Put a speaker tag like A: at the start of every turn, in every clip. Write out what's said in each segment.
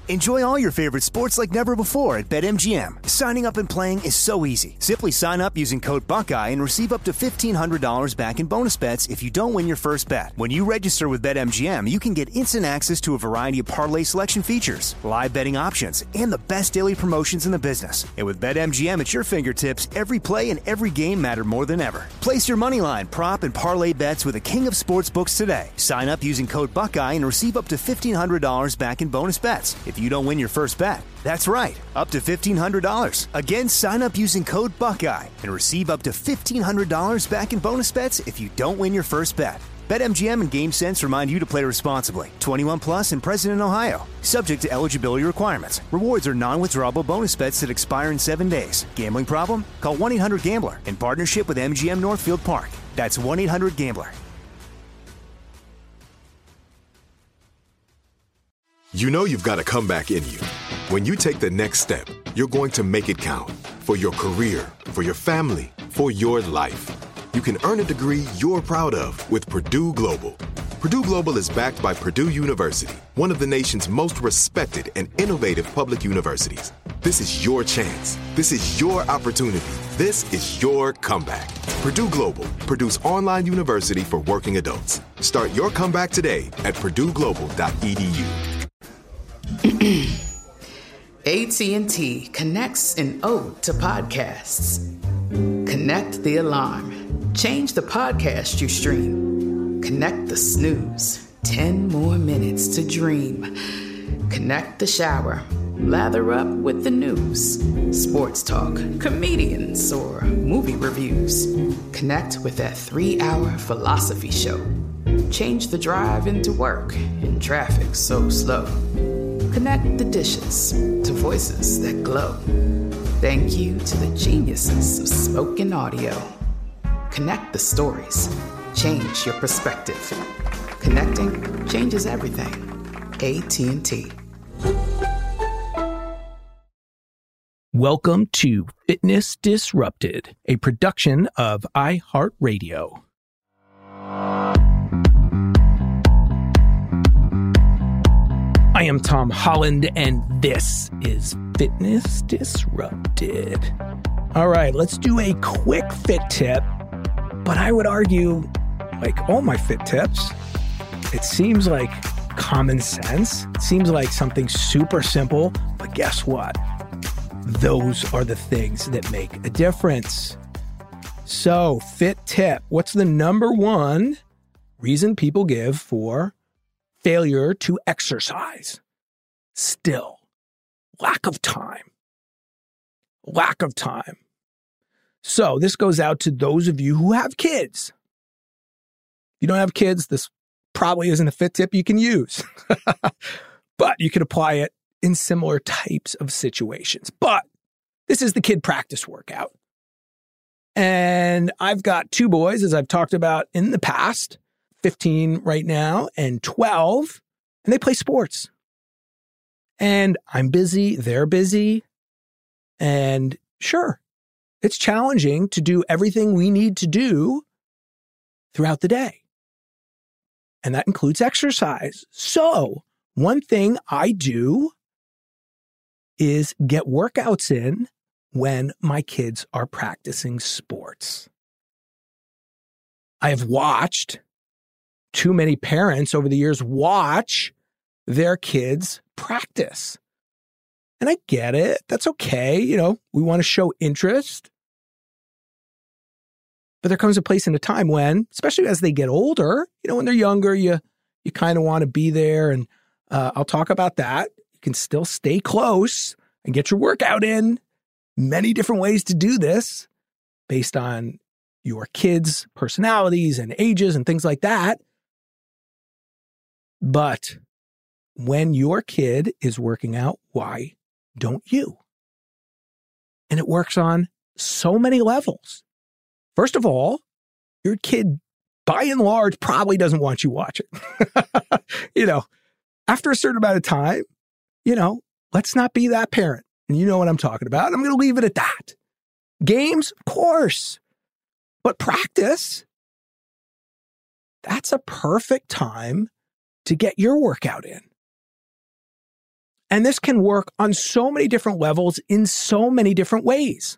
A: Enjoy all your favorite sports like never before at BetMGM. Signing up and playing is so easy. Simply sign up using code Buckeye and receive up to $1,500 back in bonus bets if you don't win your first bet. When you register with BetMGM, you can get instant access to a variety of parlay selection features, live betting options, and the best daily promotions in the business. And with BetMGM at your fingertips, every play and every game matter more than ever. Place your moneyline, prop, and parlay bets with the king of sportsbooks today. Sign up using code Buckeye and receive up to $1,500 back in bonus bets if you don't win your first bet. That's right, up to $1,500. Again, sign up using code Buckeye and receive up to $1,500 back in bonus bets if you don't win your first bet. BetMGM and GameSense remind you to play responsibly. 21 plus and present in Ohio. Subject to eligibility requirements. Rewards are non-withdrawable bonus bets that expire in 7 days. Gambling problem? Call 1-800-GAMBLER in partnership with MGM Northfield Park. That's 1-800-GAMBLER.
B: You know you've got a comeback in you. When you take the next step, you're going to make it count. For your career, for your family, for your life. You can earn a degree you're proud of with Purdue Global. Purdue Global is backed by Purdue University, one of the nation's most respected and innovative public universities. This is your chance. This is your opportunity. This is your comeback. Purdue Global, Purdue's online university for working adults. Start your comeback today at purdueglobal.edu.
C: AT&T connects an ode to podcasts. Connect the alarm. Change the podcast you stream. Connect the snooze. 10 more minutes to dream. Connect the shower. Lather up with the news. Sports talk, comedians, or movie reviews. Connect with that 3-hour philosophy show. Change the drive into work in traffic so slow. Connect the dishes to voices that glow. Thank you to the geniuses of spoken audio. Connect the stories. Change your perspective. Connecting changes everything. AT&T.
D: Welcome to Fitness Disrupted, a production of iHeartRadio. I am Tom Holland, and this is Fitness Disrupted. All right, let's do a quick fit tip, but I would argue, like all my fit tips, it seems like common sense. It seems like something super simple, but guess what? Those are the things that make a difference. So, fit tip. What's the number one reason people give for failure to exercise? Still, lack of time. Lack of time. So, this goes out to those of you who have kids. If you don't have kids, this probably isn't a fit tip you can use. But you can apply it in similar types of situations. But this is the kid practice workout. And I've got 2 boys, as I've talked about in the past, 15 right now and 12, and they play sports. And I'm busy, they're busy. And sure, it's challenging to do everything we need to do throughout the day. And that includes exercise. So one thing I do is get workouts in when my kids are practicing sports. I have watched too many parents over the years watch their kids practice. And I get it. That's okay. You know, we want to show interest. But there comes a place and a time when, especially as they get older, you know, when they're younger, you kind of want to be there. And I'll talk about that. You can still stay close and get your workout in. Many different ways to do this based on your kids' personalities and ages and things like that. But when your kid is working out, why don't you? And it works on so many levels. First of all, your kid, by and large, probably doesn't want you watching. You know, after a certain amount of time, you know, let's not be that parent. And you know what I'm talking about. I'm going to leave it at that. Games, of course. But practice, that's a perfect time to get your workout in. And this can work on so many different levels in so many different ways.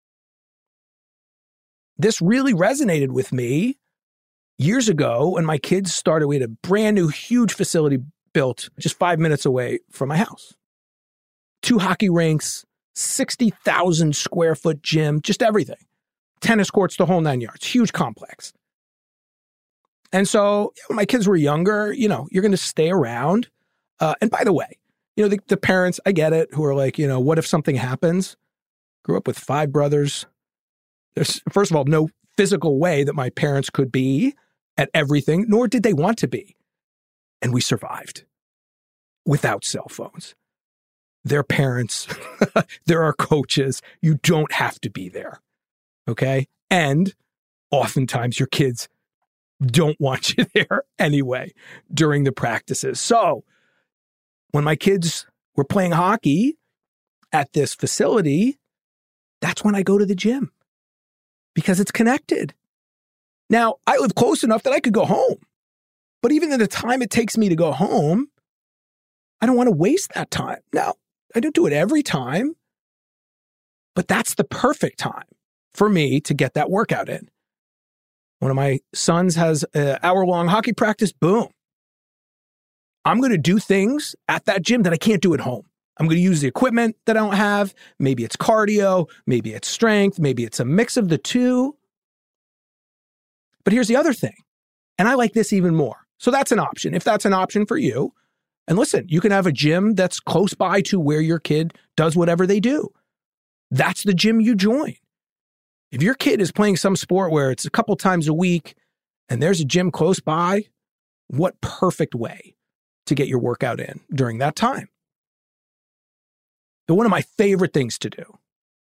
D: This really resonated with me years ago when my kids started. We had a brand new, huge facility built just 5 minutes away from my house. 2 hockey rinks, 60,000 square foot gym, just everything. Tennis courts, the whole 9 yards, huge complex. And so when my kids were younger, you're going to stay around. And by the way, the parents, I get it, who are like, what if something happens? Grew up with 5 brothers. There's, first of all, no physical way that my parents could be at everything, nor did they want to be. And we survived without cell phones. They're parents. There are coaches. You don't have to be there. Okay? And oftentimes your kids don't want you there anyway during the practices. So when my kids were playing hockey at this facility, that's when I go to the gym because it's connected. Now, I live close enough that I could go home. But even in the time it takes me to go home, I don't want to waste that time. Now, I don't do it every time, but that's the perfect time for me to get that workout in. One of my sons has an hour-long hockey practice. Boom. I'm going to do things at that gym that I can't do at home. I'm going to use the equipment that I don't have. Maybe it's cardio. Maybe it's strength. Maybe it's a mix of the two. But here's the other thing. And I like this even more. So that's an option. If that's an option for you. And listen, you can have a gym that's close by to where your kid does whatever they do. That's the gym you join. If your kid is playing some sport where it's a couple times a week and there's a gym close by, what perfect way to get your workout in during that time. But one of my favorite things to do,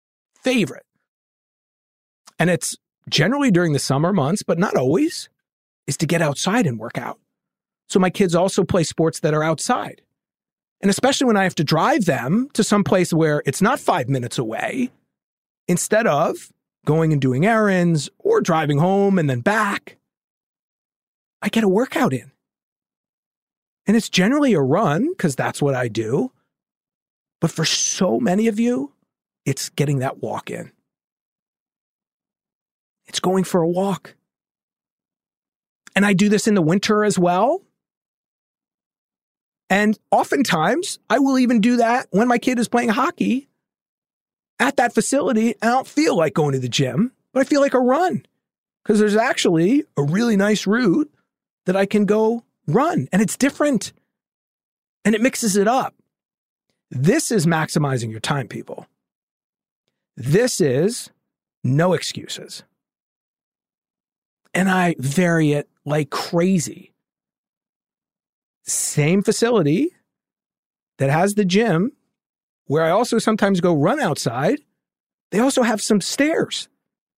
D: and it's generally during the summer months, but not always, is to get outside and work out. So my kids also play sports that are outside. And especially when I have to drive them to some place where it's not 5 minutes away, instead of going and doing errands or driving home and then back, I get a workout in. And it's generally a run because that's what I do. But for so many of you, it's getting that walk in. It's going for a walk. And I do this in the winter as well. And oftentimes, I will even do that when my kid is playing hockey at that facility. And I don't feel like going to the gym, but I feel like a run because there's actually a really nice route that I can go run. And it's different. And it mixes it up. This is maximizing your time, people. This is no excuses. And I vary it like crazy. Same facility that has the gym, where I also sometimes go run outside, they also have some stairs.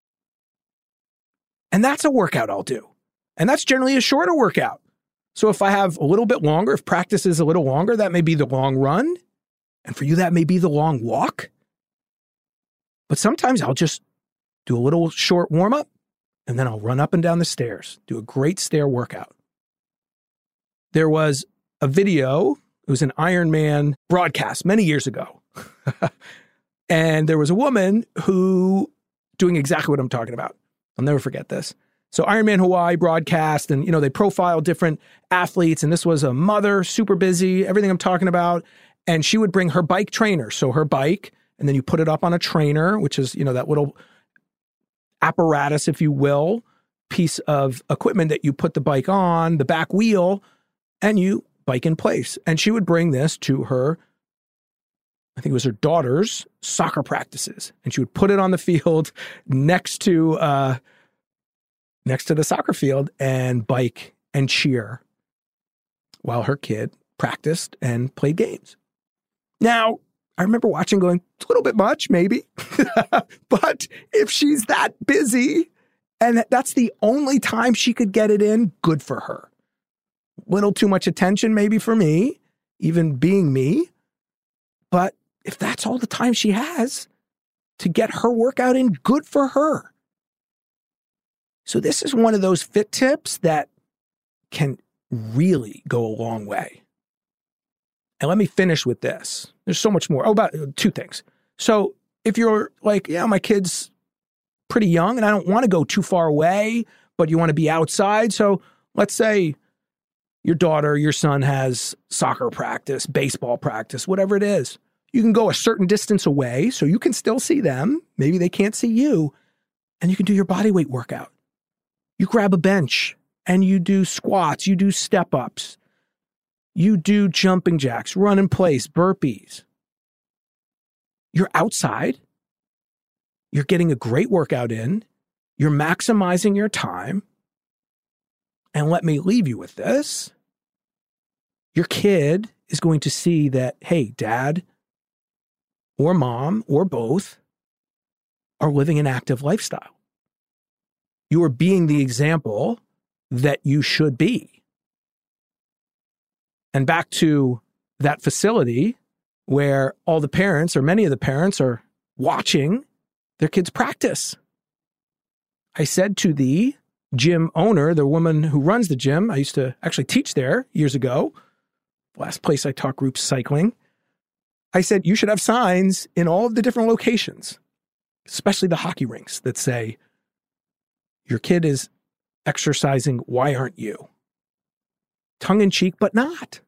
D: And that's a workout I'll do. And that's generally a shorter workout. So if I have a little bit longer, if practice is a little longer, that may be the long run. And for you, that may be the long walk. But sometimes I'll just do a little short warm-up, and then I'll run up and down the stairs, do a great stair workout. There was a video, it was an Ironman broadcast many years ago. And there was a woman who doing exactly what I'm talking about. I'll never forget this. So Ironman Hawaii broadcast, and they profile different athletes, and this was a mother, super busy, everything I'm talking about. And she would bring her bike trainer. So her bike, and then you put it up on a trainer, which is, that little apparatus, if you will, piece of equipment that you put the bike on, the back wheel, and you bike in place. And she would bring this to her, I think it was her daughter's soccer practices. And she would put it on the field next to the soccer field and bike and cheer while her kid practiced and played games. Now, I remember watching going, it's a little bit much, maybe. But if she's that busy and that's the only time she could get it in, good for her. Little too much attention maybe for me, even being me. But if that's all the time she has to get her workout in, good for her. So this is one of those fit tips that can really go a long way. And let me finish with this. There's so much more. Oh, about two things. So if you're like, yeah, my kid's pretty young and I don't want to go too far away, but you want to be outside. So let's say your daughter, your son has soccer practice, baseball practice, whatever it is. You can go a certain distance away so you can still see them. Maybe they can't see you. And you can do your body weight workout. You grab a bench and you do squats, you do step-ups, you do jumping jacks, run in place, burpees. You're outside. You're getting a great workout in. You're maximizing your time. And let me leave you with this. Your kid is going to see that, hey, dad or mom or both are living an active lifestyle. You are being the example that you should be. And back to that facility where all the parents or many of the parents are watching their kids practice. I said to the gym owner, the woman who runs the gym, I used to actually teach there years ago, last place I taught group cycling. I said, you should have signs in all of the different locations, especially the hockey rinks, that say, your kid is exercising, why aren't you? Tongue in cheek, but not.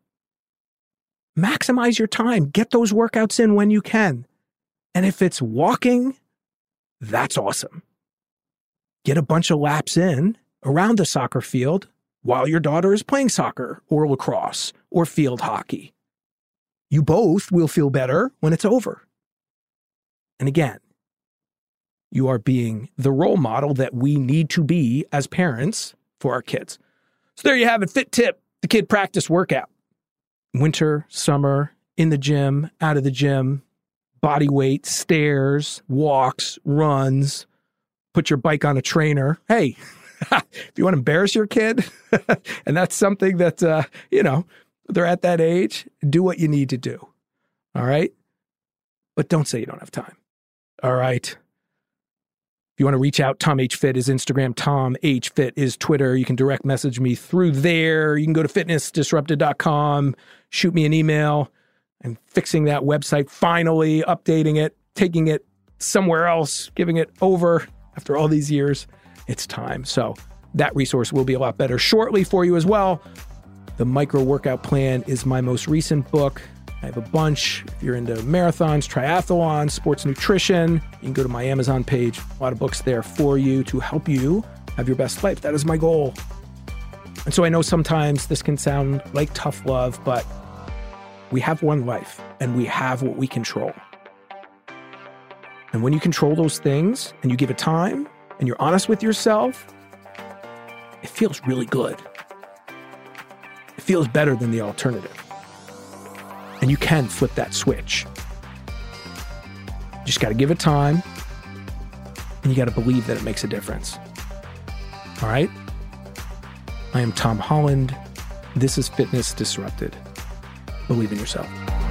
D: Maximize your time. Get those workouts in when you can. And if it's walking, that's awesome. Get a bunch of laps in around the soccer field while your daughter is playing soccer or lacrosse or field hockey. You both will feel better when it's over. And again, you are being the role model that we need to be as parents for our kids. So there you have it. Fit tip, the kid practice workout. Winter, summer, in the gym, out of the gym, body weight, stairs, walks, runs, put your bike on a trainer. Hey, if you want to embarrass your kid, and that's something that, they're at that age, do what you need to do. All right? But don't say you don't have time. All right? If you want to reach out, Tom H. Fit is Instagram. Tom H. Fit is Twitter. You can direct message me through there. You can go to fitnessdisrupted.com, shoot me an email. I'm fixing that website, finally updating it, taking it somewhere else, giving it over after all these years. It's time. So that resource will be a lot better shortly for you as well. The Micro Workout Plan is my most recent book. I have a bunch. If you're into marathons, triathlons, sports nutrition, you can go to my Amazon page. A lot of books there for you to help you have your best life. That is my goal. And so I know sometimes this can sound like tough love, but we have one life and we have what we control. And when you control those things and you give it time and you're honest with yourself, it feels really good. It feels better than the alternative. And you can flip that switch. You just got to give it time, and you got to believe that it makes a difference. All right? I am Tom Holland. This is Fitness Disrupted. Believe in yourself.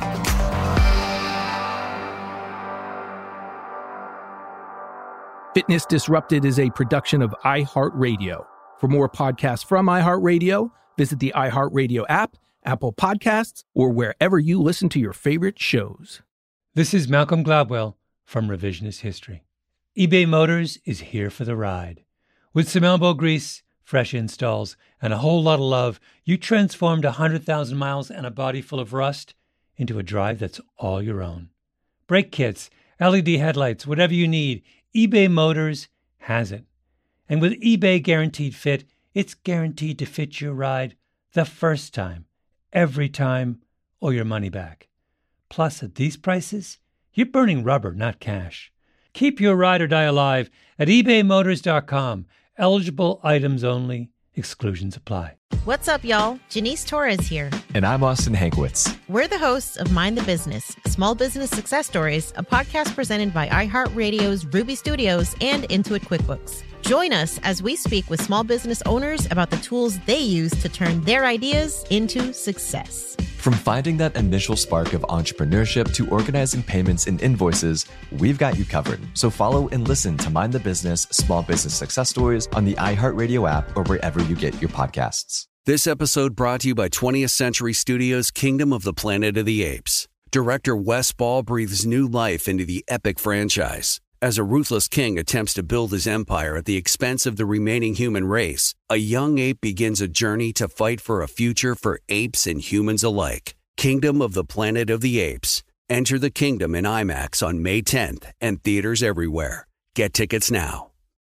D: Fitness Disrupted is a production of iHeartRadio. For more podcasts from iHeartRadio, visit the iHeartRadio app, Apple Podcasts, or wherever you listen to your favorite shows.
E: This is Malcolm Gladwell from Revisionist History. eBay Motors is here for the ride. With some elbow grease, fresh installs, and a whole lot of love, you transformed 100,000 miles and a body full of rust into a drive that's all your own. Brake kits, LED headlights, whatever you need, eBay Motors has it. And with eBay Guaranteed Fit, it's guaranteed to fit your ride the first time, every time, or your money back. Plus, at these prices, you're burning rubber, not cash. Keep your ride or die alive at ebaymotors.com. Eligible items only. Exclusions apply.
F: What's up, y'all? Janice Torres here.
G: And I'm Austin Hankwitz.
F: We're the hosts of Mind the Business, Small Business Success Stories, a podcast presented by iHeartRadio's Ruby Studios and Intuit QuickBooks. Join us as we speak with small business owners about the tools they use to turn their ideas into success.
G: From finding that initial spark of entrepreneurship to organizing payments and invoices, we've got you covered. So follow and listen to Mind the Business Small Business Success Stories on the iHeartRadio app or wherever you get your podcasts.
H: This episode brought to you by 20th Century Studios' Kingdom of the Planet of the Apes. Director Wes Ball breathes new life into the epic franchise. As a ruthless king attempts to build his empire at the expense of the remaining human race, a young ape begins a journey to fight for a future for apes and humans alike. Kingdom of the Planet of the Apes. Enter the kingdom in IMAX on May 10th and theaters everywhere. Get tickets now.